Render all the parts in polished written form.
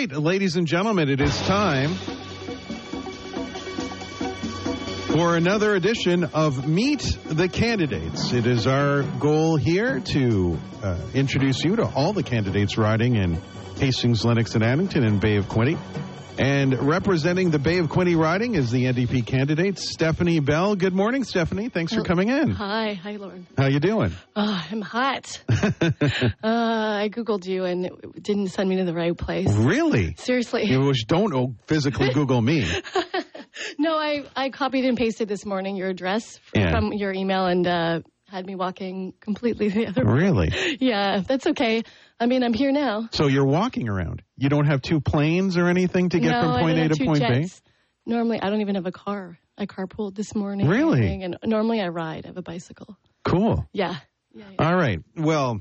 right, ladies and gentlemen, it is time for another edition of Meet the Candidates. It is our goal here to introduce you to all the candidates riding in Hastings, Lennox, and Addington and Bay of Quinte. And representing the Bay of Quinte riding is the NDP candidate, Stephanie Bell. Good morning, Stephanie. Thanks for coming in. Hi, Lauren. How you doing? I'm hot. I Googled you and it didn't send me to the right place. Really? Seriously. You don't physically Google me. No, I copied and pasted this morning your address from your email and had me walking completely the other way. Really? Yeah, that's okay. I mean, I'm here now. So you're walking around. You don't have two planes or anything to get from point A to point B? Normally, I don't even have a car. I carpooled this morning. Really? And normally I ride. I have a bicycle. Cool. Yeah. All right. Well,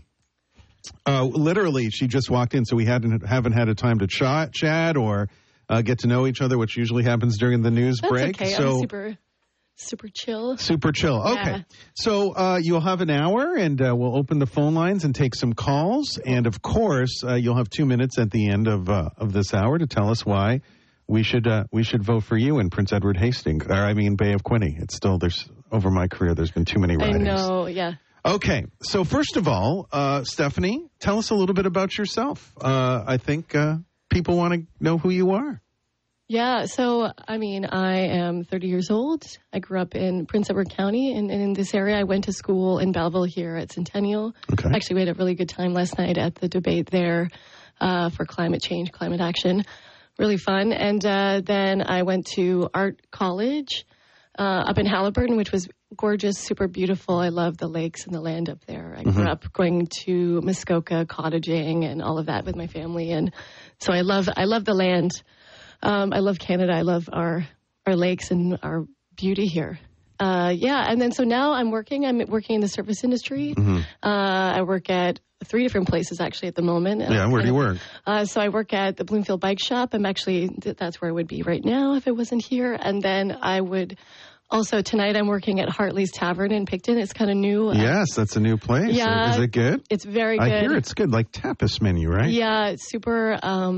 literally, she just walked in, so we haven't had a time to chat or get to know each other, which usually happens during the news break. Okay. So, I'm super chill. Super chill. Okay. Yeah. So you'll have an hour, and we'll open the phone lines and take some calls. And, of course, you'll have 2 minutes at the end of this hour to tell us why we should vote for you in Prince Edward Hastings. Bay of Quinte. It's still, over my career, there's been too many ridings. I know, yeah. Okay. So, first of all, Stephanie, tell us a little bit about yourself. I think people want to know who you are. Yeah, so, I am 30 years old. I grew up in Prince Edward County, and in this area. I went to school in Belleville here at Centennial. Okay. Actually, we had a really good time last night at the debate there for climate change, climate action. Really fun. And then I went to art college up in Haliburton, which was gorgeous, super beautiful. I love the lakes and the land up there. I grew up going to Muskoka, cottaging, and all of that with my family. And so I love the land. I love Canada. I love our lakes and our beauty here. And then so now I'm working in the service industry. I work at 3 different places actually at the moment. Yeah, where do you work? So I work at the Bloomfield Bike Shop. That's where I would be right now if I wasn't here. And then I would also, tonight I'm working at Hartley's Tavern in Picton. It's kind of new. Yes, that's a new place. Yeah. Is it good? It's very good. I hear it's good, like tapas menu, right? Yeah, it's super...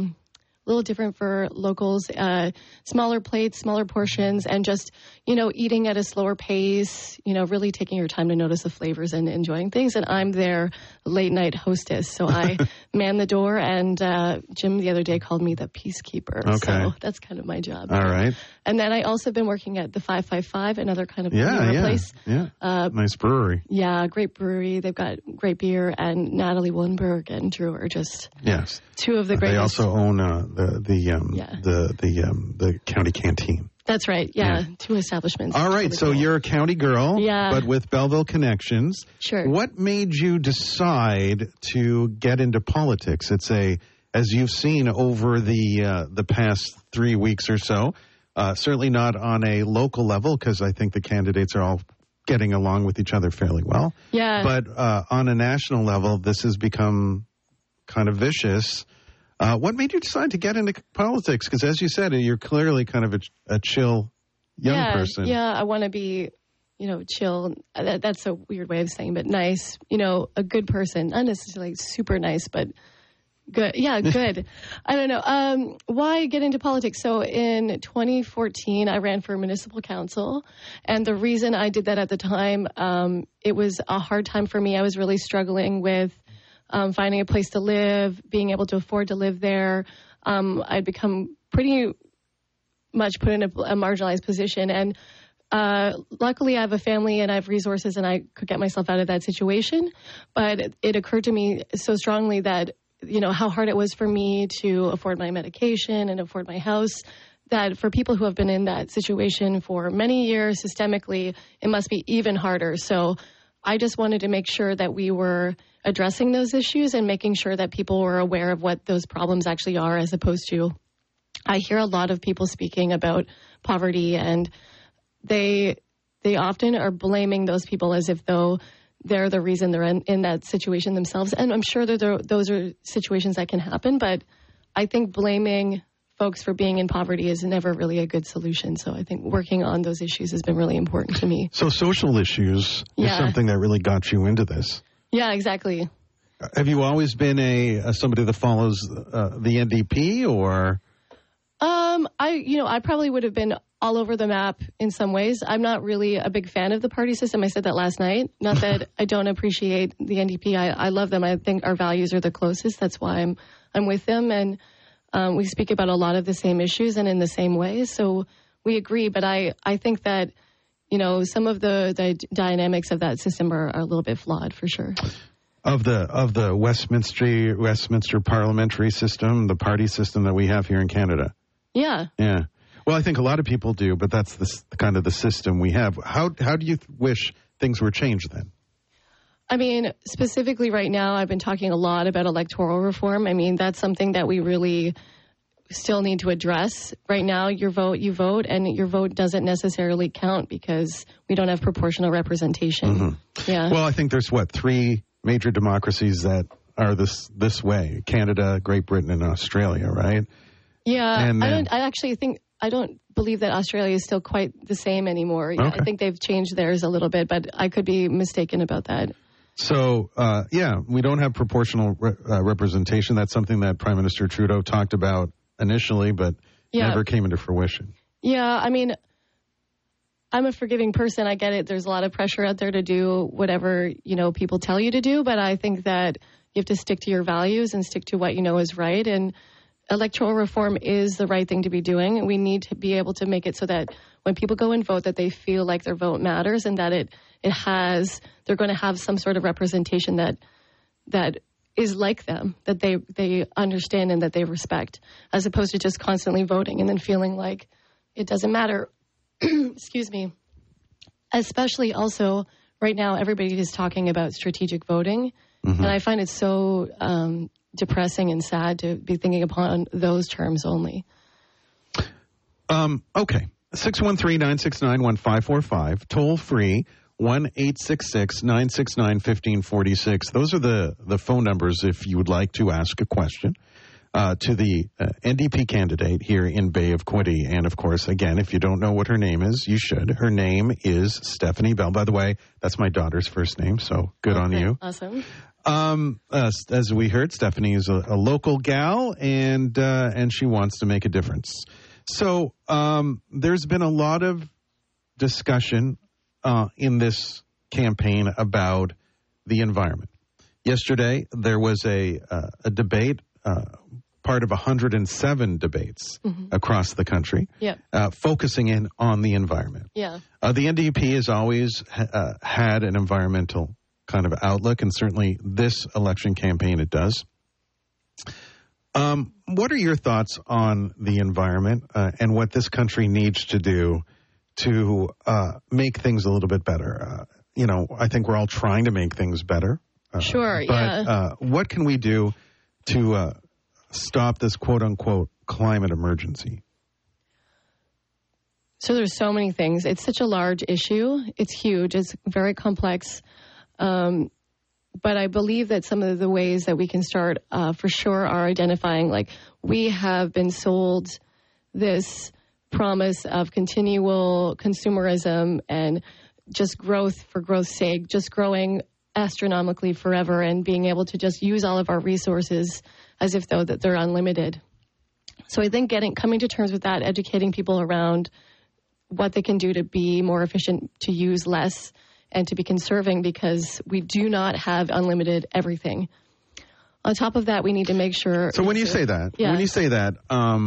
a little different for locals, smaller plates, smaller portions, and just, eating at a slower pace, really taking your time to notice the flavors and enjoying things. And I'm their late night hostess. So I man the door, and Jim the other day called me the peacekeeper. Okay. So that's kind of my job. All right. And then I also been working at the 555, another kind of newer place. Yeah, nice brewery. Yeah, great brewery. They've got great beer, and Natalie Willenberg and Drew are just two of the greatest. They also own the county canteen. That's right. Yeah. 2 establishments. All right. So you're a county girl, but with Belleville connections. Sure. What made you decide to get into politics? It's as you've seen over the past 3 weeks or so, certainly not on a local level, because I think the candidates are all getting along with each other fairly well. Yeah. But on a national level, this has become kind of vicious. What made you decide to get into politics? Because as you said, you're clearly kind of a chill young person. Yeah, I want to be, chill. That's a weird way of saying, but nice. A good person. Not necessarily super nice, but good. Yeah, good. I don't know. Why get into politics? So in 2014, I ran for municipal council. And the reason I did that at the time, it was a hard time for me. I was really struggling with finding a place to live, being able to afford to live there. I'd become pretty much put in a marginalized position. And luckily I have a family and I have resources and I could get myself out of that situation. But it occurred to me so strongly that, how hard it was for me to afford my medication and afford my house, that for people who have been in that situation for many years systemically, it must be even harder. So I just wanted to make sure that we were addressing those issues and making sure that people were aware of what those problems actually are, as opposed to, I hear a lot of people speaking about poverty, and they often are blaming those people as if though they're the reason they're in that situation themselves. And I'm sure that those are situations that can happen, but I think blaming folks for being in poverty is never really a good solution. So I think working on those issues has been really important to me. So social issues is something that really got you into this. Yeah, exactly. Have you always been somebody that follows the NDP, or? I probably would have been all over the map in some ways. I'm not really a big fan of the party system. I said that last night. Not that I don't appreciate the NDP. I love them. I think our values are the closest. That's why I'm with them. And we speak about a lot of the same issues and in the same ways. So we agree. But I think that, some of the dynamics of that system are a little bit flawed for sure. Of the Westminster parliamentary system, the party system that we have here in Canada. Yeah. Yeah. Well, I think a lot of people do, but that's kind of the system we have. How do you wish things were changed then? I mean, specifically right now, I've been talking a lot about electoral reform. I mean, that's something that we really still need to address. Right now, you vote, and your vote doesn't necessarily count because we don't have proportional representation. Mm-hmm. Yeah. Well, I think there's, 3 major democracies that are this way: Canada, Great Britain, and Australia, right? Yeah. And I don't believe that Australia is still quite the same anymore. Yeah, okay. I think they've changed theirs a little bit, but I could be mistaken about that. So, we don't have proportional representation. That's something that Prime Minister Trudeau talked about initially, but never came into fruition. Yeah, I mean, I'm a forgiving person. I get it. There's a lot of pressure out there to do whatever, people tell you to do, but I think that you have to stick to your values and stick to what you know is right. And electoral reform is the right thing to be doing. We need to be able to make it so that when people go and vote, that they feel like their vote matters and that they're going to have some sort of representation that is like them, that they understand and that they respect, as opposed to just constantly voting and then feeling like it doesn't matter. Excuse me. Especially also right now, everybody is talking about strategic voting. Mm-hmm. And I find it so depressing and sad to be thinking upon those terms only. Okay. 613-969-1545. Toll free. 1-866-969-1546. Those are the phone numbers if you would like to ask a question to the NDP candidate here in Bay of Quinte. And, of course, again, if you don't know what her name is, you should. Her name is Stephanie Bell. By the way, that's my daughter's first name, so good on you. Awesome. As we heard, Stephanie is a local gal, and she wants to make a difference. So there's been a lot of discussion in this campaign about the environment. Yesterday, there was a debate, part of 107 debates across the country, focusing in on the environment. Yeah. The NDP has always had an environmental kind of outlook, and certainly this election campaign it does. What are your thoughts on the environment and what this country needs to do to make things a little bit better? I think we're all trying to make things better. Sure, but what can we do to stop this quote-unquote climate emergency? So there's so many things. It's such a large issue. It's huge. It's very complex. But I believe that some of the ways that we can start for sure are identifying, like, we have been sold this promise of continual consumerism and just growth for growth's sake, just growing astronomically forever and being able to just use all of our resources as if though that they're unlimited. So I think coming to terms with that, educating people around what they can do to be more efficient, to use less, and to be conserving, because we do not have unlimited everything. On top of that, we need to make sure... So when you say that,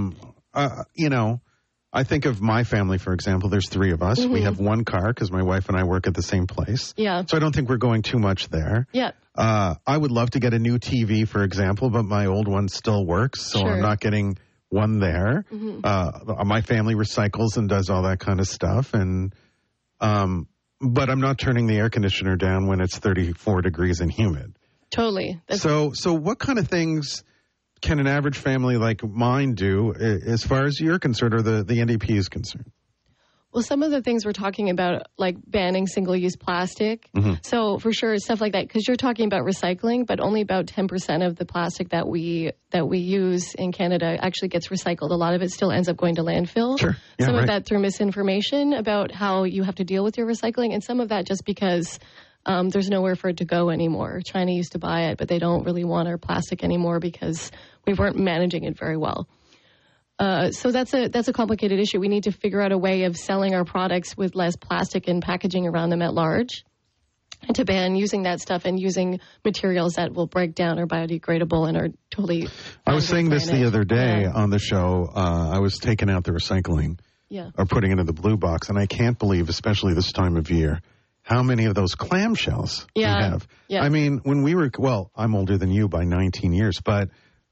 I think of my family, for example. There's 3 of us. Mm-hmm. We have one car because my wife and I work at the same place. Yeah. So I don't think we're going too much there. Yeah. I would love to get a new TV, for example, but my old one still works, so I'm not getting one there. Mm-hmm. My family recycles and does all that kind of stuff, and... but I'm not turning the air conditioner down when it's 34 degrees and humid. Totally. So what kind of things can an average family like mine do as far as you're concerned or the NDP is concerned? Well, some of the things we're talking about, like banning single-use plastic. Mm-hmm. So for sure, stuff like that, because you're talking about recycling, but only about 10% of the plastic that we use in Canada actually gets recycled. A lot of it still ends up going to landfill. Sure. Yeah, some of that through misinformation about how you have to deal with your recycling, and some of that just because There's nowhere for it to go anymore. China used to buy it, but they don't really want our plastic anymore because we weren't managing it very well. So that's a complicated issue. We need to figure out a way of selling our products with less plastic and packaging around them at large, and to ban using that stuff and using materials that will break down or biodegradable and are totally. I was saying this the other day on the show. I was taking out the recycling or putting it in the blue box, and I can't believe, especially this time of year, how many of those clamshells we have. Yeah. I mean, when we were, I'm older than you by 19 years, but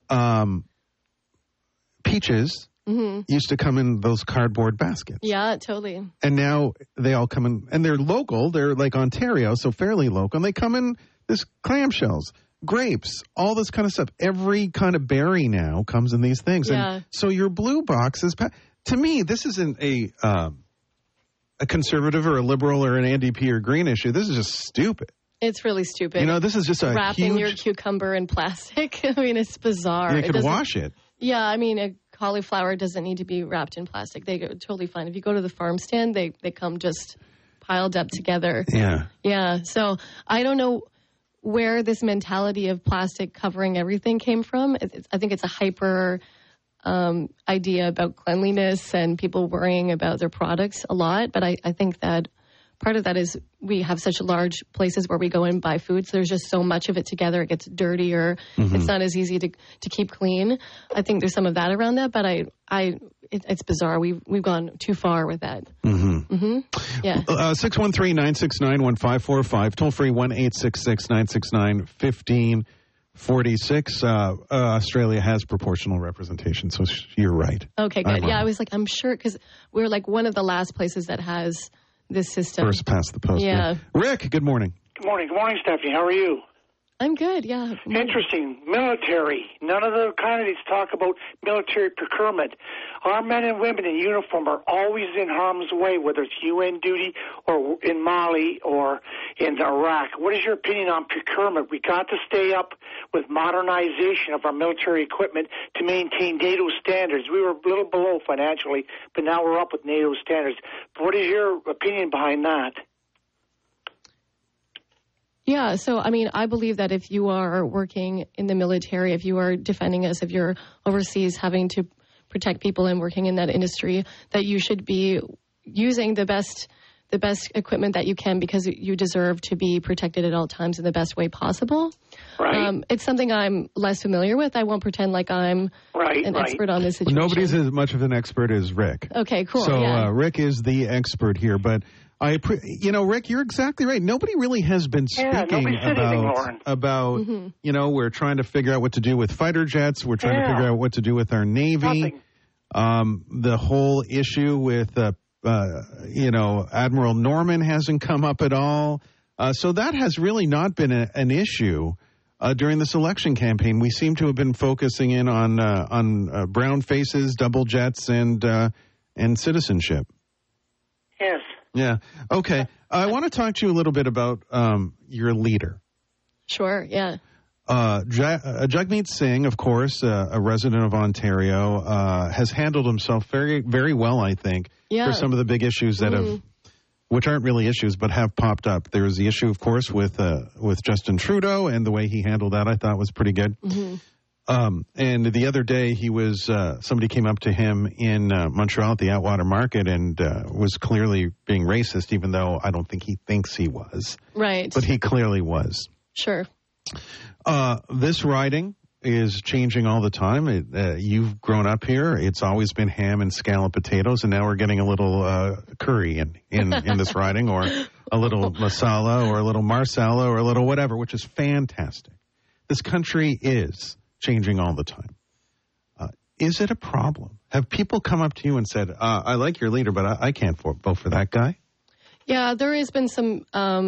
Peaches used to come in those cardboard baskets. Yeah, totally. And now they all come in, and they're local. They're like Ontario, so fairly local. And they come in this clamshells, grapes, all this kind of stuff. Every kind of berry now comes in these things. Yeah. And so your blue box is, to me, this isn't a conservative or a liberal or an NDP or green issue. This is just stupid. It's really stupid. This is just a wrapping your cucumber in plastic. I mean, it's bizarre. You could wash it. Yeah, I mean, a cauliflower doesn't need to be wrapped in plastic. They go totally fine. If you go to the farm stand, they come just piled up together. Yeah. Yeah. So I don't know where this mentality of plastic covering everything came from. I think it's a hyper idea about cleanliness and people worrying about their products a lot. But I think that part of that is we have such large places where we go and buy food, so there's just so much of it together. It gets dirtier. It's not as easy to keep clean. I think there's some of that around that, but it's bizarre. We've gone too far with that. Yeah. 613-969-1545. Toll free 1-866-969-1546. Australia has proportional representation, so you're right. Okay, good. I was like, I'm sure, because we're like one of the last places that has this system. First past the post. Yeah. Rick, good morning. Good morning. Good morning, Stephanie. How are you? I'm good, yeah. Interesting. Military. None of the candidates talk about military procurement. Our men and women in uniform are always in harm's way, whether it's UN duty or in Mali or in Iraq. What is your opinion on procurement? We got to stay up with modernization of our military equipment to maintain NATO standards. We were a little below financially, but now we're up with NATO standards. What is your opinion behind that? Yeah, so, I mean, I believe that if you are working in the military, if you are defending us, if you're overseas having to protect people and working in that industry, that you should be using the best equipment that you can, because you deserve to be protected at all times in the best way possible. Right. It's something I'm less familiar with. I won't pretend like I'm an expert on this situation. Nobody's as much of an expert as Rick. Okay, cool. So Rick is the expert here, but Rick, you're exactly right. Nobody really has been speaking about we're trying to figure out what to do with fighter jets. We're trying to figure out what to do with our Navy. The whole issue with, Admiral Norman hasn't come up at all. So that has really not been an issue during this election campaign. We seem to have been focusing in on brown faces, double jets, and citizenship. Yes. Yeah. Okay. I want to talk to you a little bit about your leader. Sure. Yeah. Jagmeet Singh, of course, a resident of Ontario, has handled himself very, very well, I think, for some of the big issues that which aren't really issues, but have popped up. There was the issue, of course, with Justin Trudeau, and the way he handled that, I thought was pretty good. And the other day, he was somebody came up to him in Montreal at the Atwater Market and was clearly being racist, even though I don't think he thinks he was. Right. But he clearly was. Sure. This riding is changing all the time. You've grown up here. It's always been ham and scallop potatoes, and now we're getting a little curry in this riding, or a little masala, or a little marsala, or a little whatever, which is fantastic. This country is changing all the time. Is it a problem? Have people come up to you and said, I like your leader, but I can't vote for that guy? Yeah, there has been some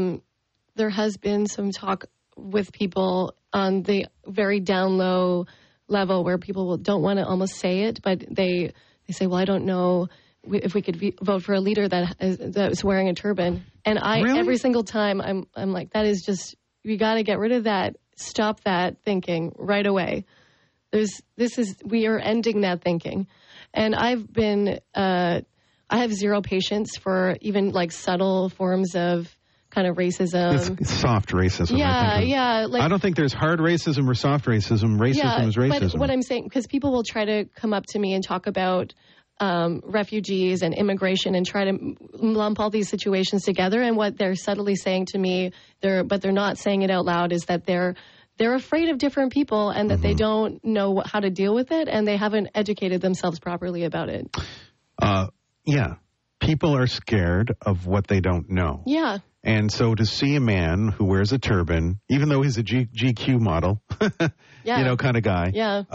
talk with people on the very down low level where people don't want to almost say it, but they say, well, I don't know if we could vote for a leader that is wearing a turban. And every single time I'm like, that is just, we got to get rid of that. Stop that thinking right away. We are ending that thinking. And I have zero patience for even like subtle forms of kind of racism. It's soft racism. Yeah. I don't think there's hard racism or soft racism. Racism is racism. But what I'm saying, because people will try to come up to me and talk about refugees and immigration and try to lump all these situations together. And what they're subtly saying to me, but they're not saying it out loud, is that they're afraid of different people and that they don't know how to deal with it, and they haven't educated themselves properly about it. Yeah. People are scared of what they don't know. Yeah. And so to see a man who wears a turban, even though he's a GQ model, kind of guy,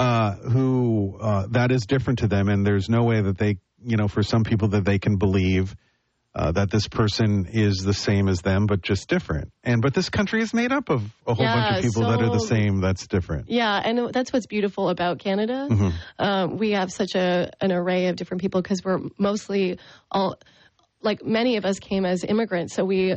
who that is different to them, and there's no way that they, for some people that they can believe that this person is the same as them, but just different. But this country is made up of a whole bunch of people that are the same, that's different. Yeah, and that's what's beautiful about Canada. We have such an array of different people because we're mostly all, like many of us came as immigrants, so we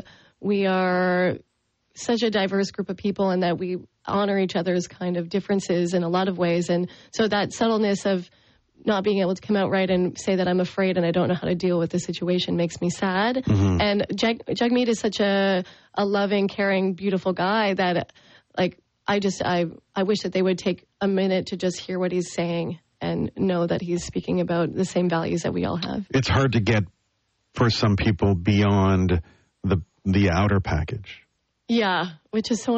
are such a diverse group of people, and that we honor each other's kind of differences in a lot of ways. And so that subtleness of not being able to come out right and say that I'm afraid and I don't know how to deal with the situation makes me sad. And Jagmeet is such a loving, caring, beautiful guy that, like, I wish that they would take a minute to just hear what he's saying and know that he's speaking about the same values that we all have. It's hard to get for some people beyond the outer package. Yeah, which is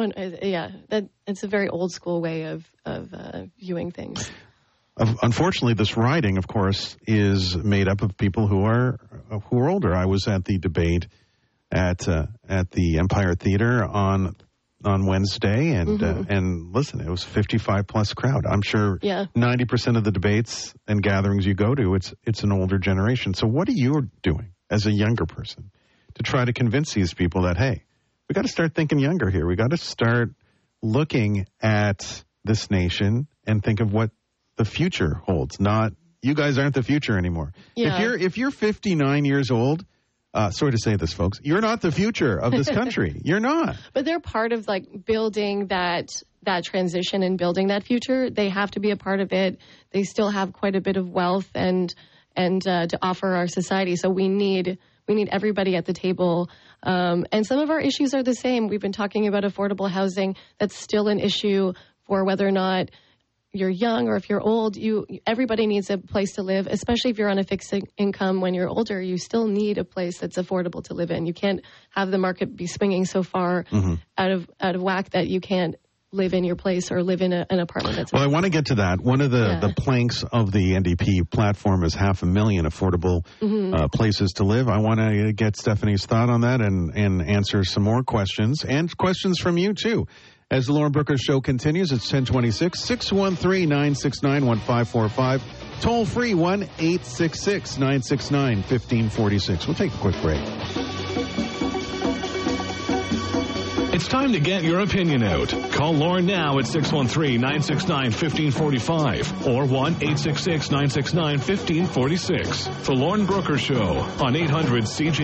it's a very old school way of viewing things. Unfortunately, this riding, of course, is made up of people who are older. I was at the debate at the Empire Theater on Wednesday, and listen, it was 55-plus crowd. I'm sure 90% of the debates and gatherings you go to, it's an older generation. So what are you doing as a younger person to try to convince these people that, hey, we got to start thinking younger here. We got to start looking at this nation and think of what the future holds. Not, you guys aren't the future anymore. Yeah. If you're 59 years old, sorry to say this, folks, you're not the future of this country. You're not. But they're part of, like, building that transition and building that future. They have to be a part of it. They still have quite a bit of wealth and to offer our society. So we need everybody at the table. And some of our issues are the same. We've been talking about affordable housing. That's still an issue for whether or not you're young or if you're old. Everybody needs a place to live, especially if you're on a fixed income. When you're older, you still need a place that's affordable to live in. You can't have the market be swinging so far out of whack that you can't live in your place or live in an apartment. That's I want to get to that. One of the planks of the NDP platform is 500,000 affordable places to live. I want to get Stephanie's thought on that and answer some more questions, and questions from you too. As the Lauren Brooker Show continues, it's 1026, 613-969-1545. Toll free 1-866-969-1546. We'll take a quick break. It's time to get your opinion out. Call Lauren now at 613-969-1545 or 1-866-969-1546. The Lauren Brooker Show on 800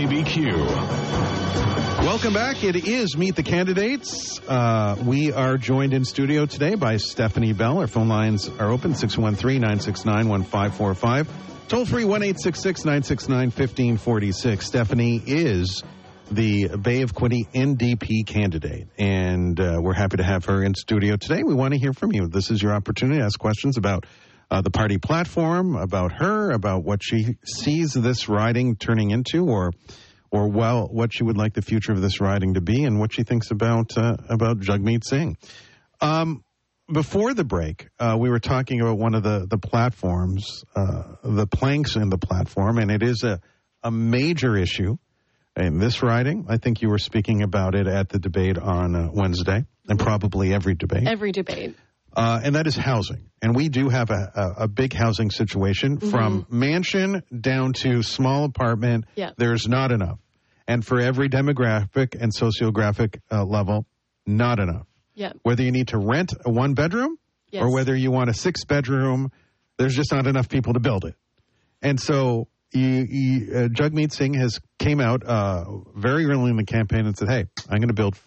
CJBQ. Welcome back. It is Meet the Candidates. We are joined in studio today by Stephanie Bell. Our phone lines are open, 613-969-1545. Toll free 1-866-969-1546. Stephanie is the Bay of Quinte NDP candidate, and we're happy to have her in studio today. We want to hear from you. This is your opportunity to ask questions about the party platform, about her, about what she sees this riding turning into, or what she would like the future of this riding to be, and what she thinks about Jagmeet Singh. Before the break, we were talking about one of the platforms, the planks in the platform, and it is a major issue in this riding. I think you were speaking about it at the debate on Wednesday, and probably every debate. Every debate. And that is housing. And we do have a big housing situation, from mansion down to small apartment. Yeah. There's not enough. And for every demographic and sociographic level, not enough. Yeah. Whether you need to rent a one-bedroom or whether you want a 6-bedroom, there's just not enough people to build it. And so Jagmeet Singh came out very early in the campaign and said, hey, I'm going to build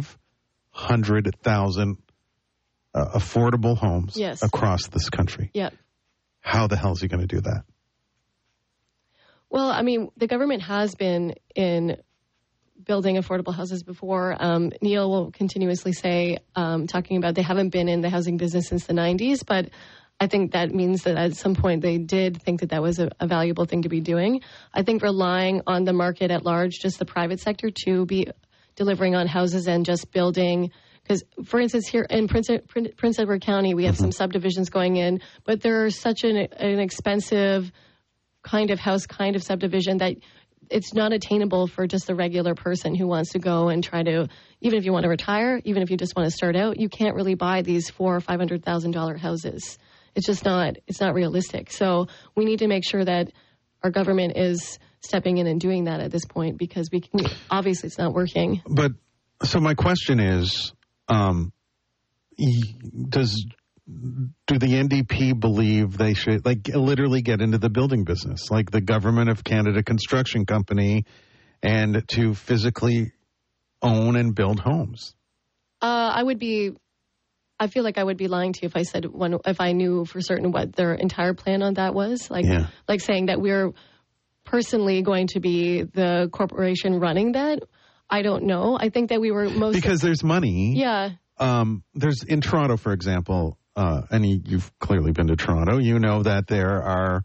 500,000 affordable homes across this country. Yeah. How the hell is he going to do that? Well, I mean, the government has been in building affordable houses before. Neil will continuously say, talking about they haven't been in the housing business since the 90s, but I think that means that at some point they did think that was a valuable thing to be doing. I think relying on the market at large, just the private sector, to be delivering on houses and just building. Because, for instance, here in Prince Edward County, we have some subdivisions going in, but they're such an expensive kind of house, kind of subdivision that it's not attainable for just the regular person who wants to go and try to, even if you want to retire, even if you just want to start out, you can't really buy these $400,000 or $500,000 houses. It's just not realistic. So we need to make sure that our government is stepping in and doing that at this point, because obviously it's not working. But so my question is, do the NDP believe they should literally get into the building business, like the Government of Canada Construction Company, and to physically own and build homes? I feel like I would be lying to you if I said if I knew for certain what their entire plan on that was. Like saying that we're personally going to be the corporation running that. I don't know. I think that we were because there's money. Yeah. There's in Toronto, for example, and you've clearly been to Toronto. You know that there are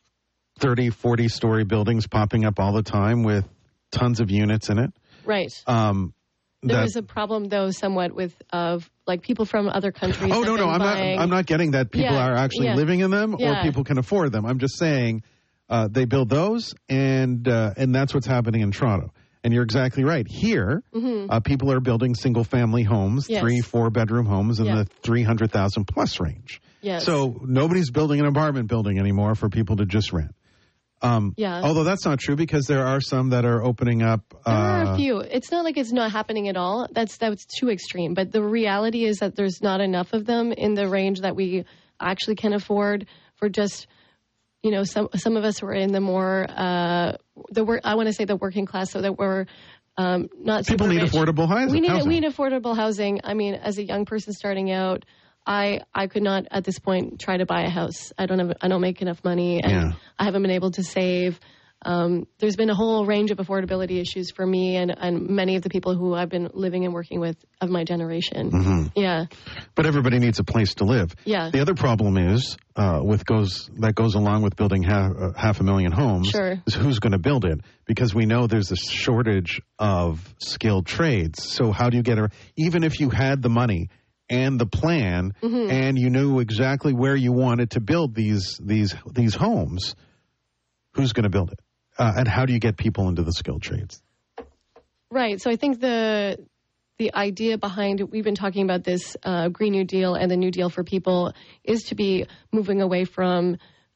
30, 40-story buildings popping up all the time with tons of units in it. Right. There was a problem, though, somewhat with people from other countries. Oh, no, I'm not getting that people are actually living in them or people can afford them. I'm just saying they build those, and that's what's happening in Toronto. And you're exactly right. Here, people are building single-family homes, 3-4 bedroom homes in the 300,000 plus range. Yes. So nobody's building an apartment building anymore for people to just rent. Although that's not true, because there are some that are opening up. There are a few. It's not like it's not happening at all. That's too extreme. But the reality is that there's not enough of them in the range that we actually can afford for just, some of us who are in the more I want to say the working class, so that we're not super people need rich. Affordable housing. We need affordable housing. I mean, as a young person starting out, I could not at this point try to buy a house. I don't make enough money, and I haven't been able to save. There's been a whole range of affordability issues for me and many of the people who I've been living and working with of my generation. Mm-hmm. Yeah. But everybody needs a place to live. Yeah. The other problem is that goes along with building half 500,000 homes. Sure. Is who's going to build it, because we know there's a shortage of skilled trades. So how do you get even if you had the money and the plan, and you knew exactly where you wanted to build these homes, who's going to build it? And how do you get people into the skilled trades? Right. So I think the idea behind, we've been talking about this Green New Deal and the New Deal for people, is to be moving away from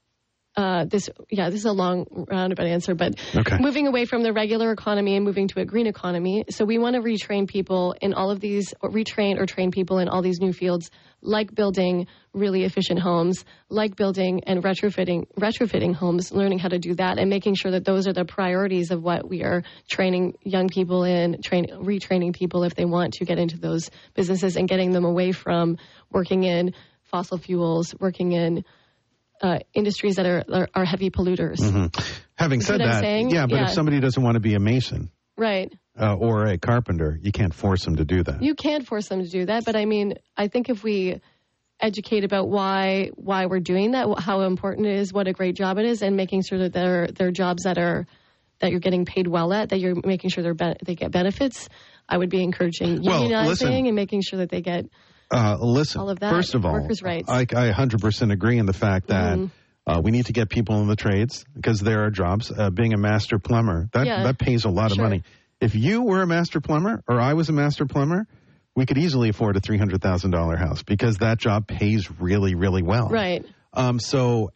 this is a long roundabout answer, but moving away from the regular economy and moving to a green economy. So we want to retrain people in all of these, or train people in all these new fields, like building really efficient homes, like building and retrofitting homes, learning how to do that, and making sure that those are the priorities of what we are training young people in, retraining people if they want to get into those businesses, and getting them away from working in fossil fuels, working in industries that are heavy polluters. Mm-hmm. Having said that, if somebody doesn't want to be a mason, right, or a carpenter, you can't force them to do that. You can't force them to do that, but I mean, I think if we educate about why we're doing that, how important it is, what a great job it is, and making sure that they're jobs that you're getting paid well at, that you're making sure they get benefits. I would be encouraging unionizing and making sure that they get. All of that. First of all, workers' rights. I 100% agree in the fact that we need to get people in the trades, because there are jobs. Being a master plumber, that pays a lot of money. If you were a master plumber or I was a master plumber, we could easily afford a $300,000 house, because that job pays really, really well. Right. So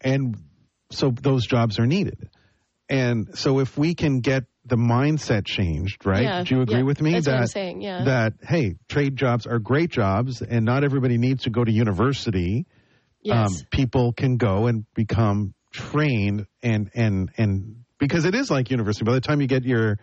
those jobs are needed. And so if we can get the mindset changed, right? Yeah, do you agree with me? That's what I'm saying, that, hey, trade jobs are great jobs, and not everybody needs to go to university. Yes. People can go and become trained, and because it is like university. By the time you get your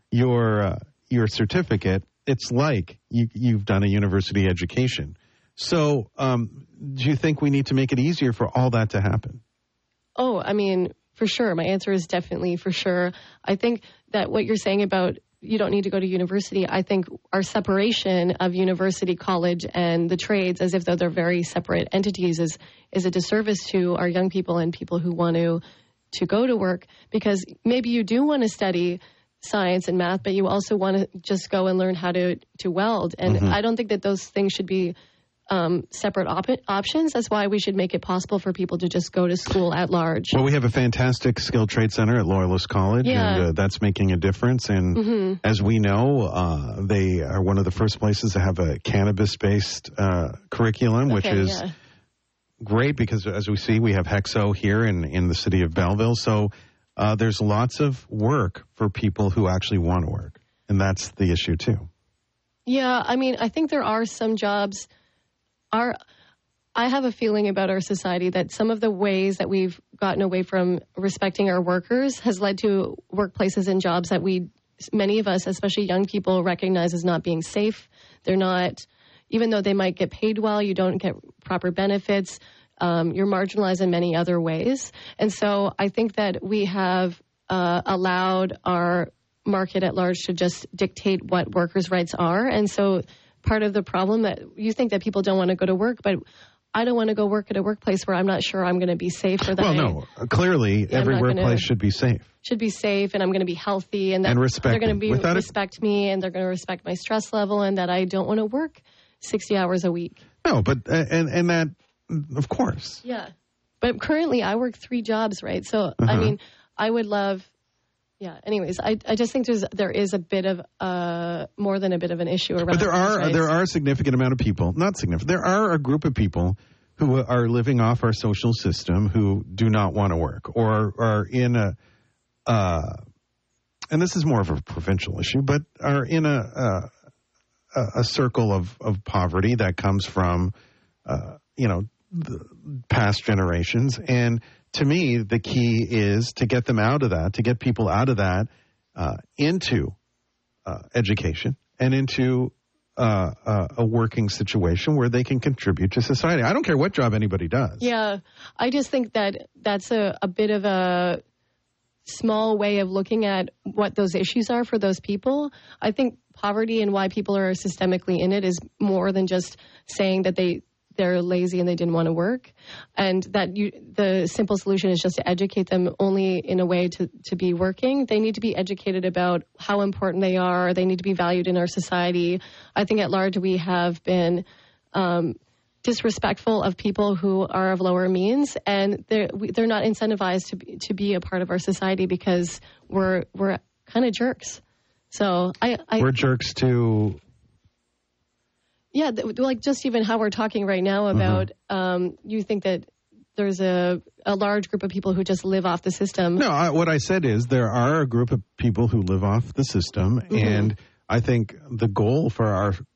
certificate, it's like you've done a university education. So do you think we need to make it easier for all that to happen? Oh, I mean, for sure. My answer is definitely for sure. I think that what you're saying about you don't need to go to university. I think our separation of university, college, and the trades, as if though they're very separate entities, is a disservice to our young people and people who want to go to work, because maybe you do want to study science and math, but you also want to just go and learn how to weld. And I don't think that those things should be separate options. That's why we should make it possible for people to just go to school at large. Well, we have a fantastic skilled trade center at Loyalist College, and that's making a difference. And as we know, they are one of the first places to have a cannabis-based curriculum, which is great because, as we see, we have Hexo here in the city of Belleville. So there's lots of work for people who actually want to work, and that's the issue, too. Yeah, I mean, I think there are some jobs. I have a feeling about our society that some of the ways that we've gotten away from respecting our workers has led to workplaces and jobs that many of us, especially young people, recognize as not being safe. They're not, even though they might get paid well, you don't get proper benefits. You're marginalized in many other ways. And so I think that we have allowed our market at large to just dictate what workers' rights are. And so part of the problem that you think that people don't want to go to work, but I don't want to go work at a workplace where I'm not sure I'm going to be safe or that. Well, no, clearly every workplace should be safe. Should be safe, and I'm going to be healthy, and that they're going to respect me, and they're going to respect my stress level, and that I don't want to work 60 hours a week. No, but and that, of course. Yeah, but currently I work 3 jobs, right? So I mean, I would love. Yeah. Anyways, I just think there is a bit of more than a bit of an issue around. But there are a significant amount of people, not significant. There are a group of people who are living off our social system who do not want to work or are in and this is more of a provincial issue, but are in a circle of poverty that comes from the past generations. And to me, the key is to get them out of that, to get people out of that into education and into a working situation where they can contribute to society. I don't care what job anybody does. Yeah, I just think that that's a bit of a small way of looking at what those issues are for those people. I think poverty and why people are systemically in it is more than just saying that they're lazy and they didn't want to work, and that the simple solution is just to educate them only in a way to be working. They need to be educated about how important they are. They need to be valued in our society. I think at large we have been disrespectful of people who are of lower means, and they're not incentivized to be a part of our society because we're kind of jerks. So we're jerks to. Yeah, like just even how we're talking right now about you think that there's a large group of people who just live off the system. No, what I said is there are a group of people who live off the system, and I think the goal for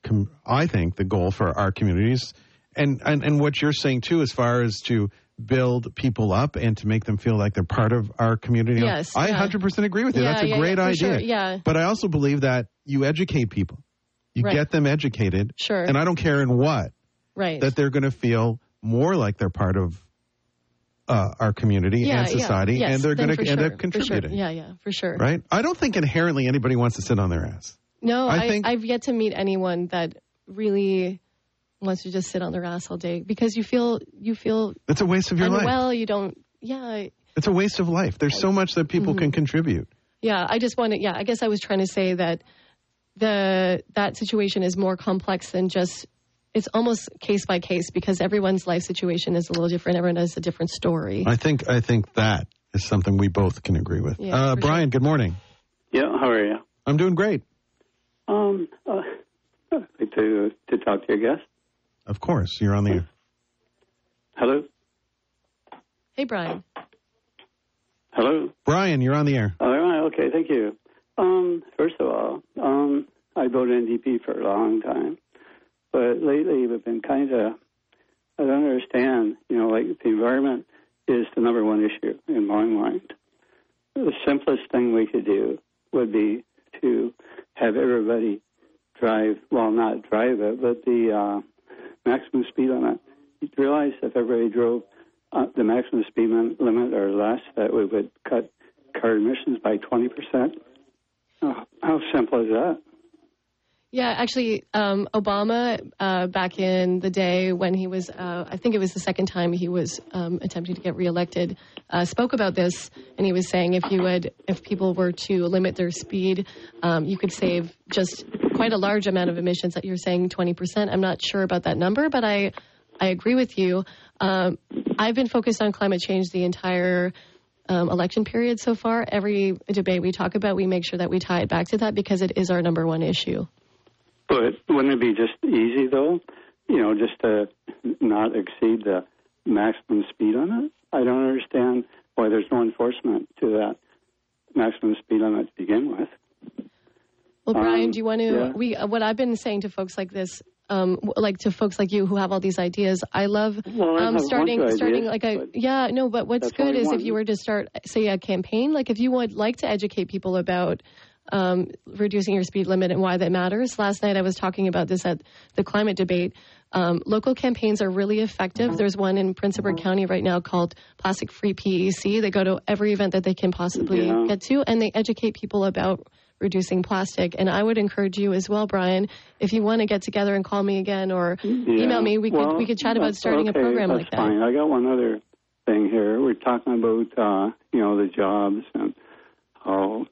our communities, and what you're saying too, as far as to build people up and to make them feel like they're part of our community. Yes, I 100% agree with you. That's a great idea. Sure, yeah. But I also believe that you educate people. You get them educated, and I don't care in what, that they're going to feel more like they're part of our community and society, and they're going to end up contributing. Yeah, for sure. Right? I don't think inherently anybody wants to sit on their ass. No, I've yet to meet anyone that really wants to just sit on their ass all day because you feel it's a waste of your life. Well, you don't. Yeah, it's a waste of life. There's so much that people can contribute. Yeah, I just want to. Yeah, I guess I was trying to say that. That situation is more complex than just, it's almost case by case because everyone's life situation is a little different. Everyone has a different story. I think that is something we both can agree with. Yeah, Brian, good morning. Yeah, how are you? I'm doing great. I'd like to talk to your guest. Of course, you're on the air. Hello? Hey, Brian. Hello? Brian, you're on the air. All right, okay, thank you. First of all, I voted NDP for a long time, but lately we've been I don't understand, like the environment is the number one issue in my mind. The simplest thing we could do would be to have everybody not drive it, but the maximum speed limit. You realize if everybody drove the maximum speed limit or less, that we would cut car emissions by 20%. How simple is that? Yeah, actually, Obama, back in the day when he was, I think it was the second time he was attempting to get reelected, spoke about this, and he was saying if people were to limit their speed, you could save just quite a large amount of emissions. That you're saying 20%. I'm not sure about that number, but I agree with you. I've been focused on climate change the entire election period so far. Every debate we talk about, we make sure that we tie it back to that because it is our number one issue. But wouldn't it be just easy, though, just to not exceed the maximum speed limit? I don't understand why there's no enforcement to that maximum speed limit to begin with. Well, Brian, do you want to? Yeah. What I've been saying to folks like this, like to folks like you who have all these ideas, I love starting like a But what's good is if you were to start, say, a campaign, like if you would like to educate people about reducing your speed limit and why that matters. Last night I was talking about this at the climate debate. Local campaigns are really effective. There's one in Prince Edward County right now called Plastic Free PEC. They go to every event that they can possibly get to, and they educate people about reducing plastic. And I would encourage you as well, Brian, if you want to get together and call me again or email me, we could chat about starting a program like that. Fine. I got one other thing here. We're talking about the jobs and how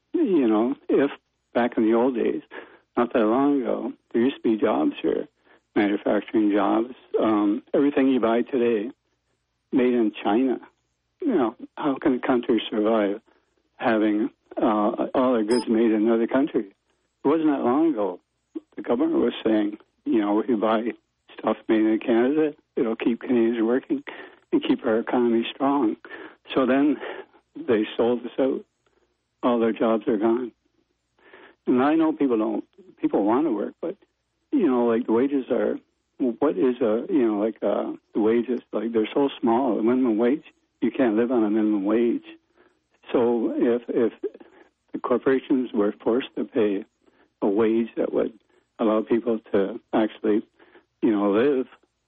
if back in the old days, not that long ago, there used to be jobs here, manufacturing jobs. Everything you buy today, made in China. How can a country survive having all their goods made in another country? It wasn't that long ago. The government was saying, if you buy stuff made in Canada, it'll keep Canadians working and keep our economy strong. So then they sold us out. All their jobs are gone. And I know people want to work, but, like the wages are, what is the wages, like they're so small. The minimum wage, you can't live on a minimum wage. So if the corporations were forced to pay a wage that would allow people to actually, live,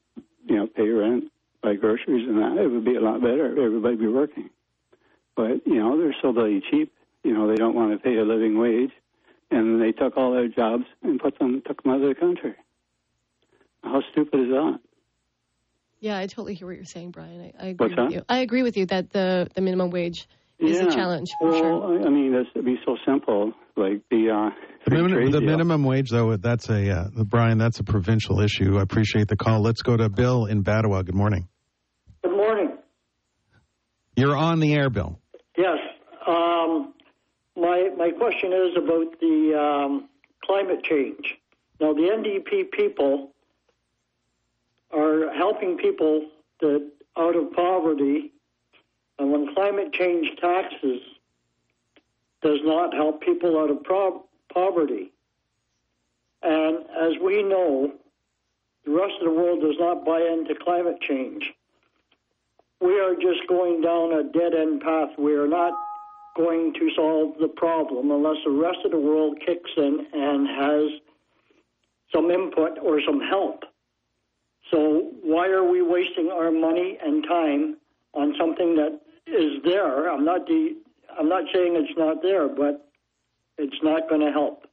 pay rent, buy groceries and that, it would be a lot better if everybody be working. But, they're so bloody cheap. They don't want to pay a living wage, and they took all their jobs and took them out of the country. How stupid is that? Yeah, I totally hear what you're saying, Brian. I agree with you. I agree with you that the minimum wage is a challenge for sure. I mean, it'd be so simple, like the minimum wage, though. That's Brian. That's a provincial issue. I appreciate the call. Let's go to Bill in Ottawa. Good morning. Good morning. You're on the air, Bill. Yes. My question is about the climate change. Now, the NDP people are helping people out of poverty, and when climate change taxes does not help people out of poverty. And as we know, the rest of the world does not buy into climate change. We are just going down a dead-end path. We are not going to solve the problem unless the rest of the world kicks in and has some input or some help. So why are we wasting our money and time on something that is there? I'm not saying it's not there, but it's not going to help.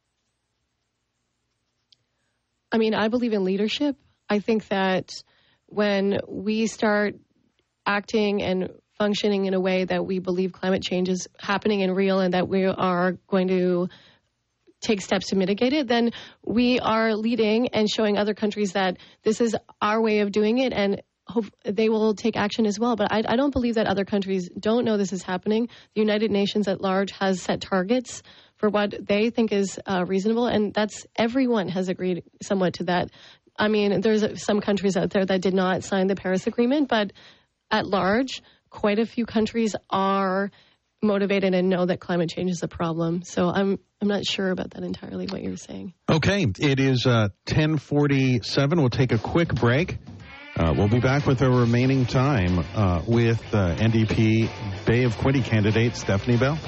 I mean, I believe in leadership. I think that when we start acting and functioning in a way that we believe climate change is happening and real and that we are going to take steps to mitigate it, then we are leading and showing other countries that this is our way of doing it, and hope they will take action as well. But I don't believe that other countries don't know this is happening. The United Nations at large has set targets for what they think is reasonable, and everyone has agreed somewhat to that. I mean, there's some countries out there that did not sign the Paris Agreement, but at large, quite a few countries are motivated and know that climate change is a problem. So I'm not sure about that entirely, what you're saying. Okay, it is 10:47. We'll take a quick break. We'll be back with our remaining time with NDP Bay of Quinte candidate Stephanie Bell.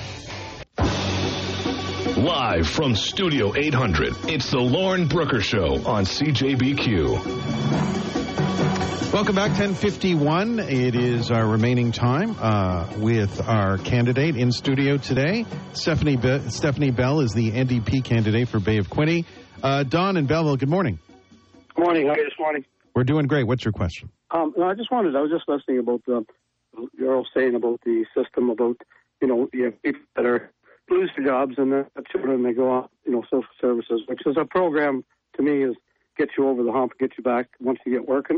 Live from Studio 800, it's the Lauren Brooker Show on CJBQ. Welcome back, 10:51. It is our remaining time with our candidate in studio today. Stephanie Bell is the NDP candidate for Bay of Quinte. Don in Belleville, good morning. Good morning. How are you this morning? We're doing great. What's your question? I was just listening about you're all saying about the system, about, you have people that lose their jobs and their children, they go on, social services, which is a program to me is get you over the hump, get you back once you get working.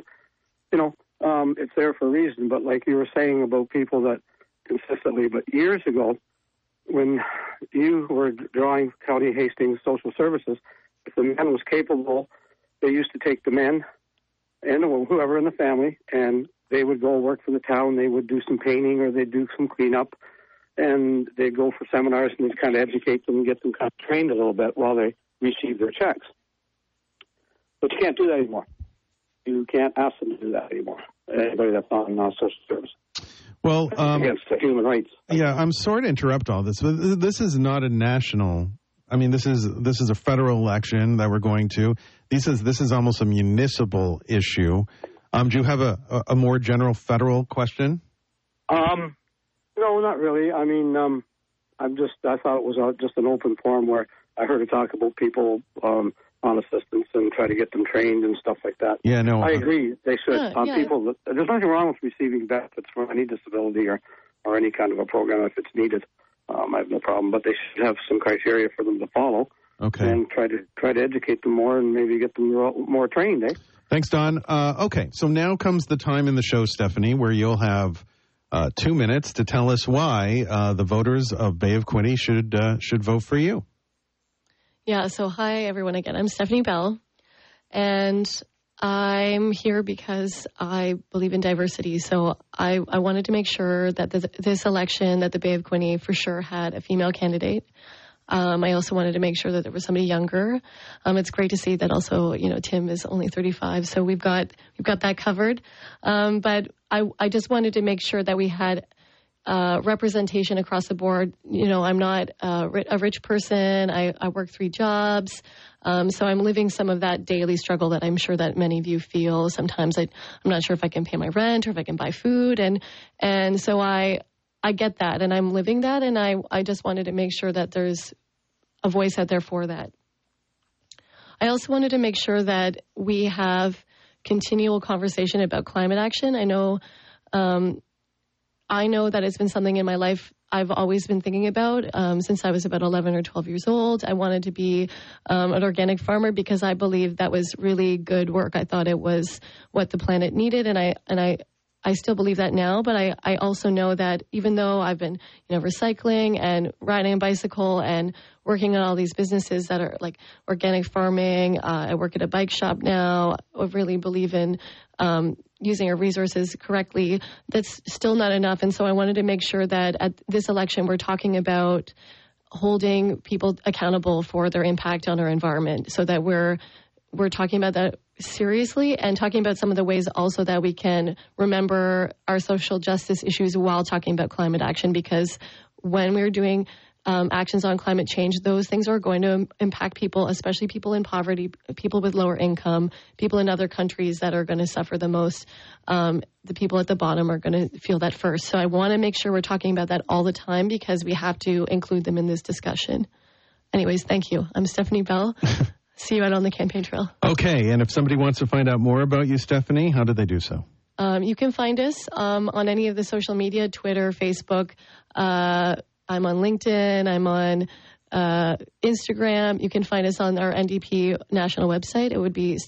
It's there for a reason, but like you were saying about people that consistently, but years ago, when you were drawing County Hastings social services, if the man was capable, they used to take the men and whoever in the family, and they would go work for the town. They would do some painting or they'd do some cleanup, and they'd go for seminars and they'd kind of educate them and get them kind of trained a little bit while they receive their checks. But you can't do that anymore. You can't ask them to do that anymore. Anybody that's on social service. Well, against the human rights. Yeah, I'm sorry to interrupt all this, but this is not a national. I mean, this is a federal election that we're going to. This is almost a municipal issue. Do you have a more general federal question? No, not really. I mean, I thought it was just an open forum where I heard her talk about people on assistance and try to get them trained and stuff like that. Yeah, no. I agree. They should. People, there's nothing wrong with receiving benefits for any disability or any kind of a program if it's needed. I have no problem, but they should have some criteria for them to follow. Okay. And try to educate them more and maybe get them more trained, eh? Thanks, Don. Okay, so now comes the time in the show, Stephanie, where you'll have 2 minutes to tell us why the voters of Bay of Quinte should vote for you. Yeah, so hi, everyone, again. I'm Stephanie Bell, and I'm here because I believe in diversity. So I wanted to make sure that this election, that the Bay of Quinte for sure had a female candidate. I also wanted to make sure that there was somebody younger. It's great to see that also, Tim is only 35, so we've got that covered. But I just wanted to make sure that we had representation across the board. I'm not a rich person. I work 3 jobs. So I'm living some of that daily struggle that I'm sure that many of you feel. Sometimes I'm not sure if I can pay my rent or if I can buy food. And so I get that, and I'm living that. And I just wanted to make sure that there's a voice out there for that. I also wanted to make sure that we have continual conversation about climate action. I know that it's been something in my life I've always been thinking about since I was about 11 or 12 years old. I wanted to be an organic farmer because I believed that was really good work. I thought it was what the planet needed, and I still believe that now. But I also know that even though I've been recycling and riding a bicycle and working on all these businesses that are like organic farming, I work at a bike shop now. I really believe in using our resources correctly. That's still not enough. And so I wanted to make sure that at this election, we're talking about holding people accountable for their impact on our environment, so that we're talking about that seriously and talking about some of the ways also that we can remember our social justice issues while talking about climate action, because when we're doing actions on climate change, those things are going to impact people, especially people in poverty, people with lower income, people in other countries that are going to suffer the most. The people at the bottom are going to feel that first. So I want to make sure we're talking about that all the time because we have to include them in this discussion. Anyways, thank you. I'm Stephanie Bell. See you out on the campaign trail. Okay, and if somebody wants to find out more about you, Stephanie, how do they do so? You can find us on any of the social media, Twitter, Facebook. I'm on LinkedIn. I'm on Instagram. You can find us on our NDP national website. It would be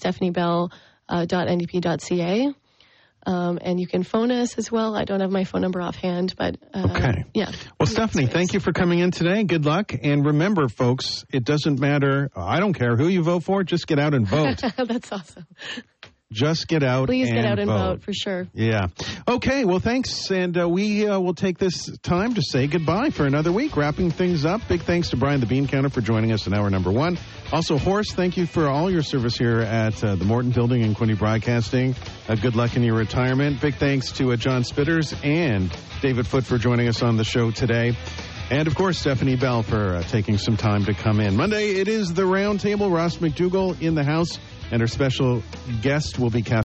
stephaniebell.ndp.ca. And you can phone us as well. I don't have my phone number offhand, but okay. Yeah. Well, Stephanie, thank you for coming in today. Good luck. And remember, folks, it doesn't matter. I don't care who you vote for. Just get out and vote. That's awesome. Just get out. Please and get out and vote. vote for sure. Yeah. Okay. Well, thanks. And we will take this time to say goodbye for another week, wrapping things up. Big thanks to Brian the Bean Counter for joining us in hour number 1. Also, Horst, thank you for all your service here at the Morton Building and Quinte Broadcasting. Good luck in your retirement. Big thanks to John Spitters and David Foote for joining us on the show today. And, of course, Stephanie Bell for taking some time to come in. Monday, it is the Roundtable. Ross McDougall in the house, and our special guest will be